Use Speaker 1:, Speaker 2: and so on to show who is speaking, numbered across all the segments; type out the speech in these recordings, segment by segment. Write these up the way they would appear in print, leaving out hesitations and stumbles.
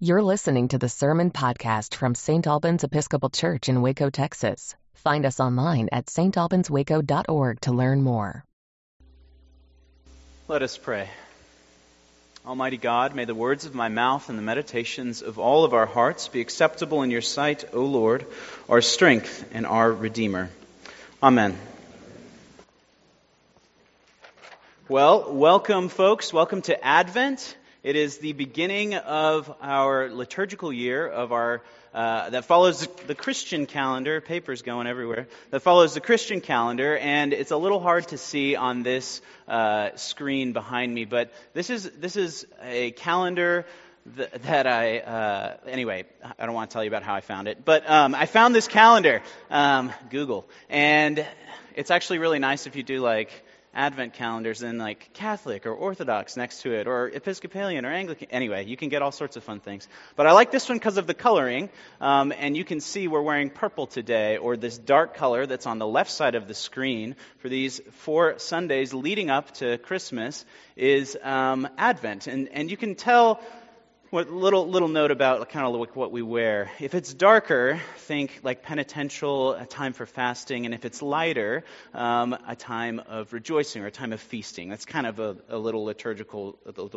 Speaker 1: You're listening to the Sermon Podcast from St. Albans Episcopal Church in Waco, Texas. Find us online at stalbanswaco.org to learn more.
Speaker 2: Let us pray. Almighty God, may the words of my mouth and the meditations of all of our hearts be acceptable in your sight, O Lord, our strength and our Redeemer. Amen. Well, welcome, folks. Welcome to Advent. It is the beginning of our liturgical year of our that follows the Christian calendar. Papers going everywhere. That follows the Christian calendar, and it's a little hard to see on this screen behind me. But this is a calendar that anyway, I don't want to tell you about how I found it, but I found this calendar, Google, and it's actually really nice if you do like Advent calendars and like Catholic or Orthodox next to it, or Episcopalian or Anglican. Anyway, you can get all sorts of fun things. But I like this one because of the coloring, and you can see we're wearing purple today, or this dark color that's on the left side of the screen for these 4 Sundays leading up to Christmas is Advent. And you can tell what little note about kind of like what we wear. If it's darker, think like penitential, a time for fasting, and if it's lighter, a time of rejoicing or a time of feasting. That's kind of a little liturgical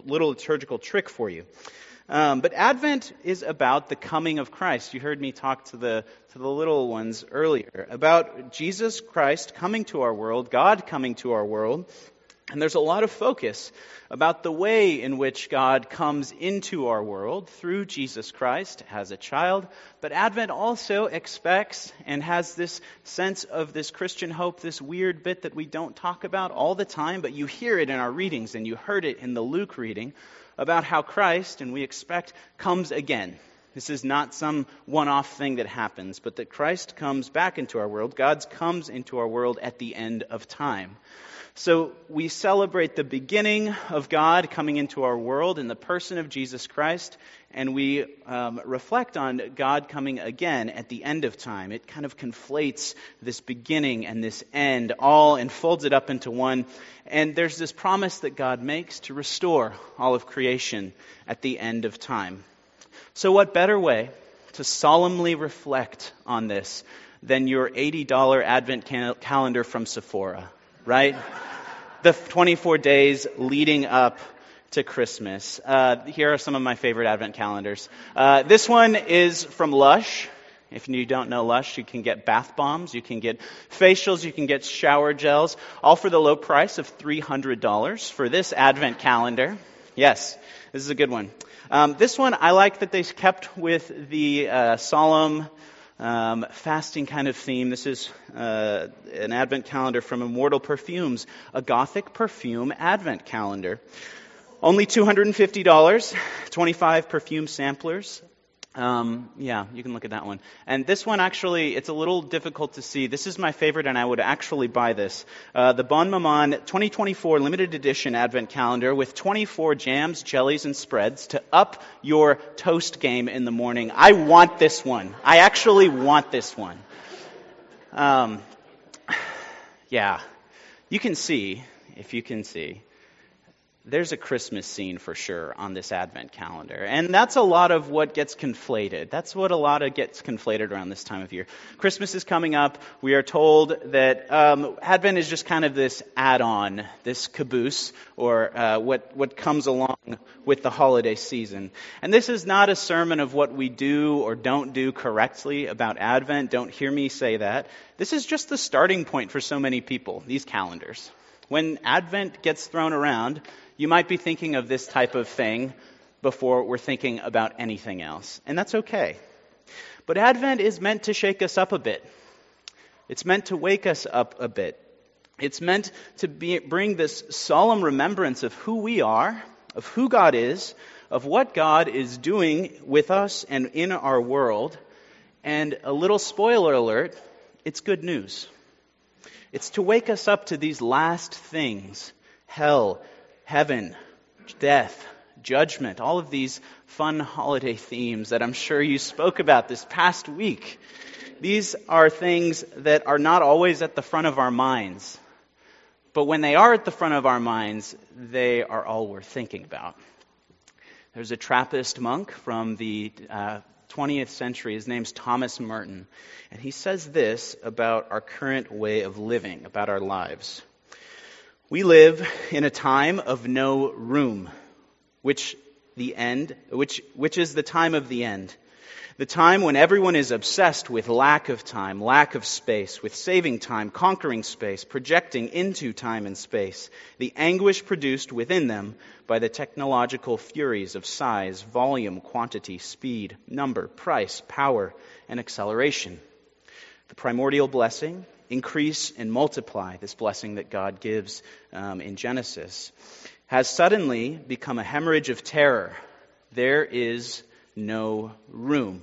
Speaker 2: trick for you. But Advent is about the coming of Christ. You heard me talk to the little ones earlier about Jesus Christ coming to our world, God coming to our world. And there's a lot of focus about the way in which God comes into our world through Jesus Christ as a child. But Advent also expects and has this sense of this Christian hope, this weird bit that we don't talk about all the time, but you hear it in our readings and you heard it in the Luke reading about how Christ, and we expect, comes again. This is not some one-off thing that happens, but that Christ comes back into our world. God comes into our world at the end of time. So we celebrate the beginning of God coming into our world in the person of Jesus Christ, and we reflect on God coming again at the end of time. It kind of conflates this beginning and this end all and folds it up into one. And there's this promise that God makes to restore all of creation at the end of time. So what better way to solemnly reflect on this than your $80 Advent calendar from Sephora, right? The 24 days leading up to Christmas. Here are some of my favorite Advent calendars. This one is from Lush. If you don't know Lush, you can get bath bombs, you can get facials, you can get shower gels, all for the low price of $300 for this Advent calendar. Yes, this is a good one. This one, I like that they kept with the solemn fasting kind of theme. This is an Advent calendar from Immortal Perfumes, a Gothic perfume Advent calendar. Only $250, 25 perfume samplers. Yeah, you can look at that one. And this one actually, it's a little difficult to see. This is my favorite, and I would actually buy this. The Bon Maman 2024 limited edition Advent calendar with 24 jams, jellies, and spreads to up your toast game in the morning. I want this one. I actually want this one. Yeah, you can see, if you can see, there's a Christmas scene for sure on this Advent calendar. And that's a lot of what gets conflated. That's what a lot of gets conflated around this time of year. Christmas is coming up. We are told that Advent is just kind of this add-on, this caboose, or what comes along with the holiday season. And this is not a sermon of what we do or don't do correctly about Advent. Don't hear me say that. This is just the starting point for so many people, these calendars. When Advent gets thrown around, you might be thinking of this type of thing before we're thinking about anything else. And that's okay. But Advent is meant to shake us up a bit. It's meant to wake us up a bit. It's meant to bring this solemn remembrance of who we are, of who God is, of what God is doing with us and in our world. And a little spoiler alert, it's good news. It's to wake us up to these last things, hell, heaven, death, judgment, all of these fun holiday themes that I'm sure you spoke about this past week. These are things that are not always at the front of our minds. But when they are at the front of our minds, they are all worth thinking about. There's a Trappist monk from the 20th century. His name's Thomas Merton. And he says this about our current way of living, about our lives. We live in a time of no room, which is the time of the end. The time when everyone is obsessed with lack of time, lack of space, with saving time, conquering space, projecting into time and space, the anguish produced within them by the technological furies of size, volume, quantity, speed, number, price, power, and acceleration. The primordial blessing, increase and multiply, this blessing that God gives in Genesis, has suddenly become a hemorrhage of terror. There is no room.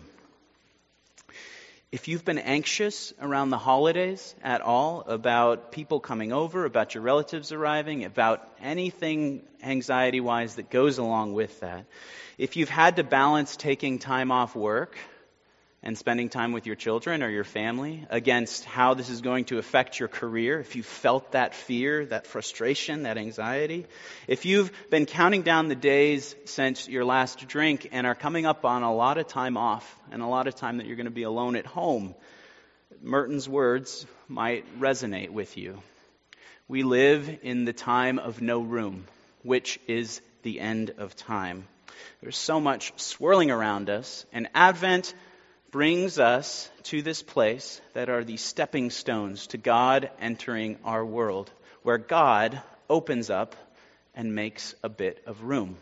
Speaker 2: If you've been anxious around the holidays at all about people coming over, about your relatives arriving, about anything anxiety-wise that goes along with that, if you've had to balance taking time off work and spending time with your children or your family against how this is going to affect your career, if you felt that fear, that frustration, that anxiety, if you've been counting down the days since your last drink and are coming up on a lot of time off and a lot of time that you're going to be alone at home, Merton's words might resonate with you. We live in the time of no room, which is the end of time. There's so much swirling around us, and Advent brings us to this place that are the stepping stones to God entering our world, where God opens up and makes a bit of room.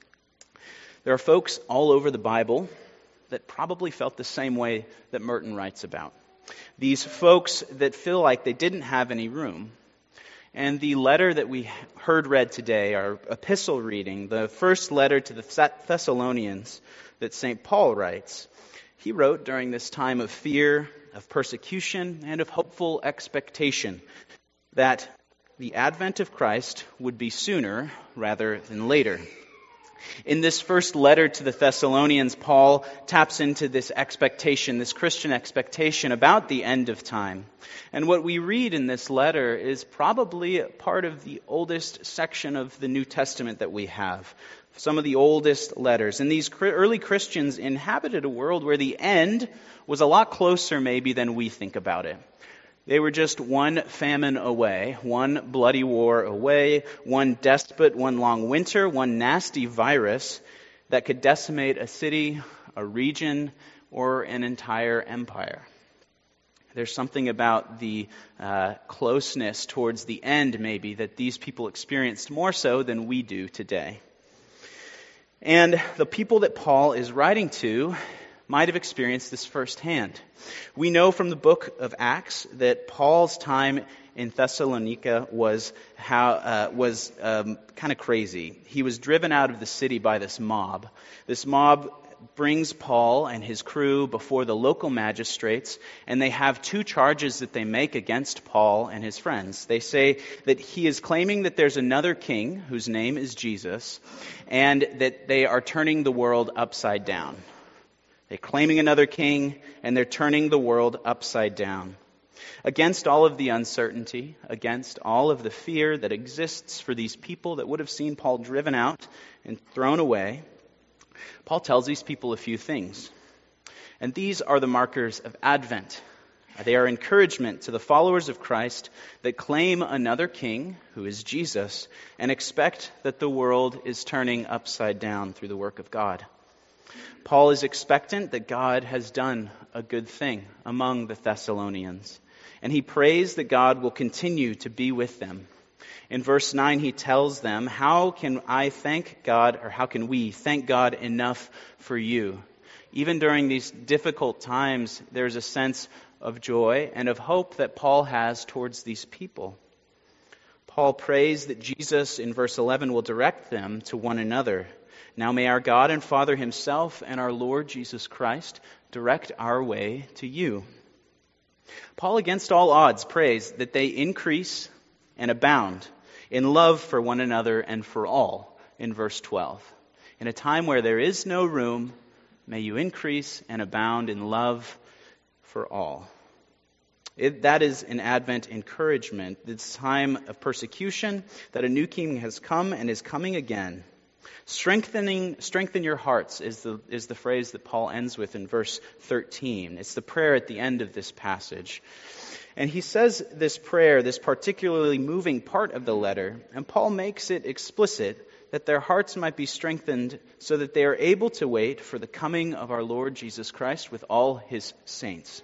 Speaker 2: There are folks all over the Bible that probably felt the same way that Merton writes about. These folks that feel like they didn't have any room. And the letter that we heard read today, our epistle reading, the first letter to the Thessalonians that St. Paul writes, he wrote during this time of fear, of persecution, and of hopeful expectation that the advent of Christ would be sooner rather than later. In this first letter to the Thessalonians, Paul taps into this expectation, this Christian expectation about the end of time. And what we read in this letter is probably part of the oldest section of the New Testament that we have. Some of the oldest letters. And these early Christians inhabited a world where the end was a lot closer maybe than we think about it. They were just one famine away, one bloody war away, one despot, one long winter, one nasty virus that could decimate a city, a region, or an entire empire. There's something about the closeness towards the end maybe that these people experienced more so than we do today. And the people that Paul is writing to might have experienced this firsthand. We know from the book of Acts that Paul's time in Thessalonica was kind of crazy. He was driven out of the city by this mob. This mob brings Paul and his crew before the local magistrates, and they have two charges that they make against Paul and his friends. They say that he is claiming that there's another king whose name is Jesus, and that they are turning the world upside down. They're claiming another king, and they're turning the world upside down. Against all of the uncertainty, against all of the fear that exists for these people that would have seen Paul driven out and thrown away, Paul tells these people a few things. And these are the markers of Advent. They are encouragement to the followers of Christ that claim another king, who is Jesus, and expect that the world is turning upside down through the work of God. Paul is expectant that God has done a good thing among the Thessalonians, and he prays that God will continue to be with them. In verse 9, he tells them, how can we thank God enough for you? Even during these difficult times, there's a sense of joy and of hope that Paul has towards these people. Paul prays that Jesus, in verse 11, will direct them to one another. Now may our God and Father himself and our Lord Jesus Christ direct our way to you. Paul, against all odds, prays that they increase and abound in love for one another and for all, in verse 12. In a time where there is no room, may you increase and abound in love for all. That is an Advent encouragement. This time of persecution, that a new king has come and is coming again. Strengthen your hearts is the phrase that Paul ends with in verse 13. It's the prayer at the end of this passage. And he says this prayer, this particularly moving part of the letter, and Paul makes it explicit that their hearts might be strengthened so that they are able to wait for the coming of our Lord Jesus Christ with all his saints.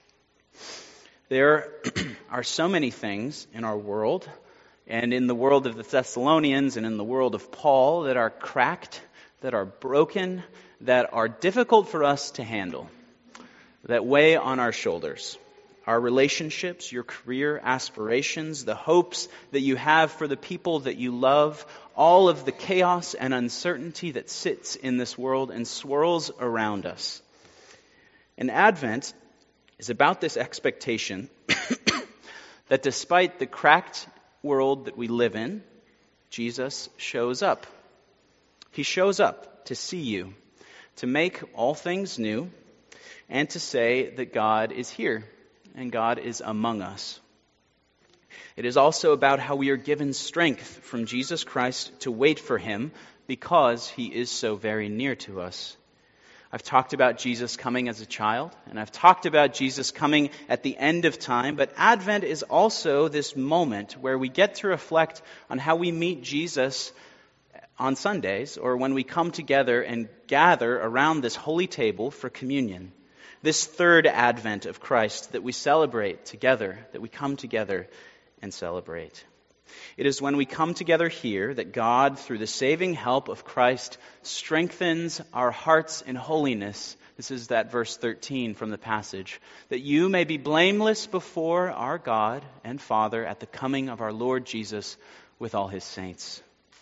Speaker 2: There are so many things in our world, and in the world of the Thessalonians and in the world of Paul, that are cracked, that are broken, that are difficult for us to handle, that weigh on our shoulders. Our relationships, your career aspirations, the hopes that you have for the people that you love, all of the chaos and uncertainty that sits in this world and swirls around us. And Advent is about this expectation that despite the cracked world that we live in, Jesus shows up. He shows up to see you, to make all things new, and to say that God is here and God is among us. It is also about how we are given strength from Jesus Christ to wait for him because he is so very near to us. I've talked about Jesus coming as a child, and I've talked about Jesus coming at the end of time, but Advent is also this moment where we get to reflect on how we meet Jesus on Sundays, or when we come together and gather around this holy table for communion. This third Advent of Christ that we celebrate together, that we come together and celebrate. It is when we come together here that God, through the saving help of Christ, strengthens our hearts in holiness. This is that verse 13 from the passage. That you may be blameless before our God and Father at the coming of our Lord Jesus with all his saints.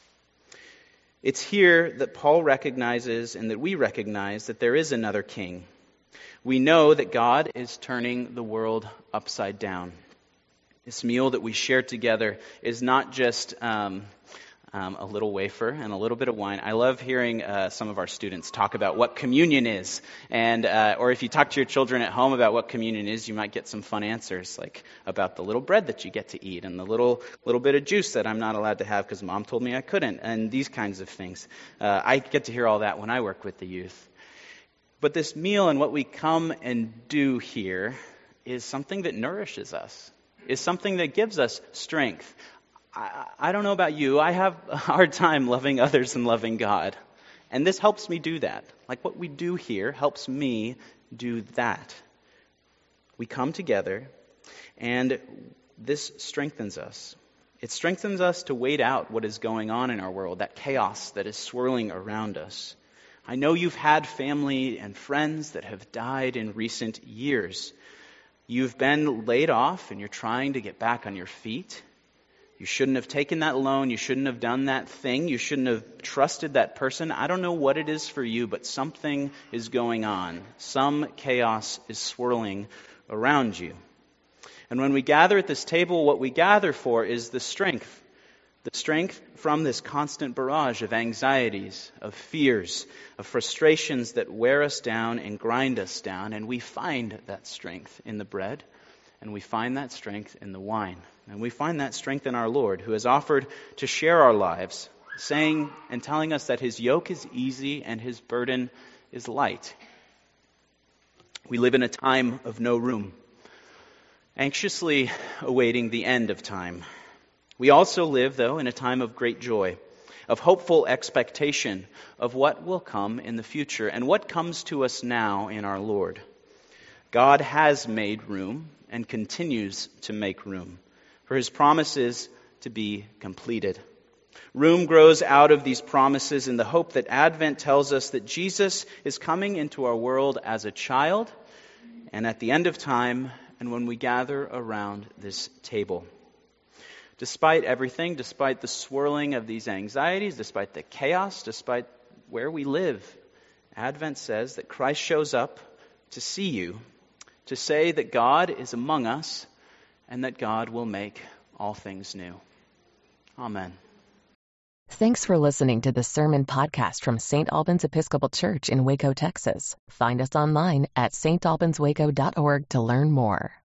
Speaker 2: It's here that Paul recognizes and that we recognize that there is another king. We know that God is turning the world upside down. This meal that we share together is not just a little wafer and a little bit of wine. I love hearing some of our students talk about what communion is. And or if you talk to your children at home about what communion is, you might get some fun answers, like about the little bread that you get to eat and the little bit of juice that I'm not allowed to have because Mom told me I couldn't, and these kinds of things. I get to hear all that when I work with the youth. But this meal and what we come and do here is something that nourishes us, is something that gives us strength. I don't know about you, I have a hard time loving others and loving God. And this helps me do that. Like what we do here helps me do that. We come together, and this strengthens us. It strengthens us to wait out what is going on in our world, that chaos that is swirling around us. I know you've had family and friends that have died in recent years. You've been laid off and you're trying to get back on your feet. You shouldn't have taken that loan. You shouldn't have done that thing. You shouldn't have trusted that person. I don't know what it is for you, but something is going on. Some chaos is swirling around you. And when we gather at this table, what we gather for is the strength from this constant barrage of anxieties, of fears, of frustrations that wear us down and grind us down. And we find that strength in the bread, and we find that strength in the wine. And we find that strength in our Lord, who has offered to share our lives, saying and telling us that his yoke is easy and his burden is light. We live in a time of no room, anxiously awaiting the end of time. We also live, though, in a time of great joy, of hopeful expectation of what will come in the future and what comes to us now in our Lord. God has made room and continues to make room for his promises to be completed. Room grows out of these promises in the hope that Advent tells us that Jesus is coming into our world as a child and at the end of time and when we gather around this table. Despite everything, despite the swirling of these anxieties, despite the chaos, despite where we live, Advent says that Christ shows up to see you, to say that God is among us and that God will make all things new. Amen.
Speaker 1: Thanks for listening to the Sermon Podcast from St. Albans Episcopal Church in Waco, Texas. Find us online at stalbanswaco.org to learn more.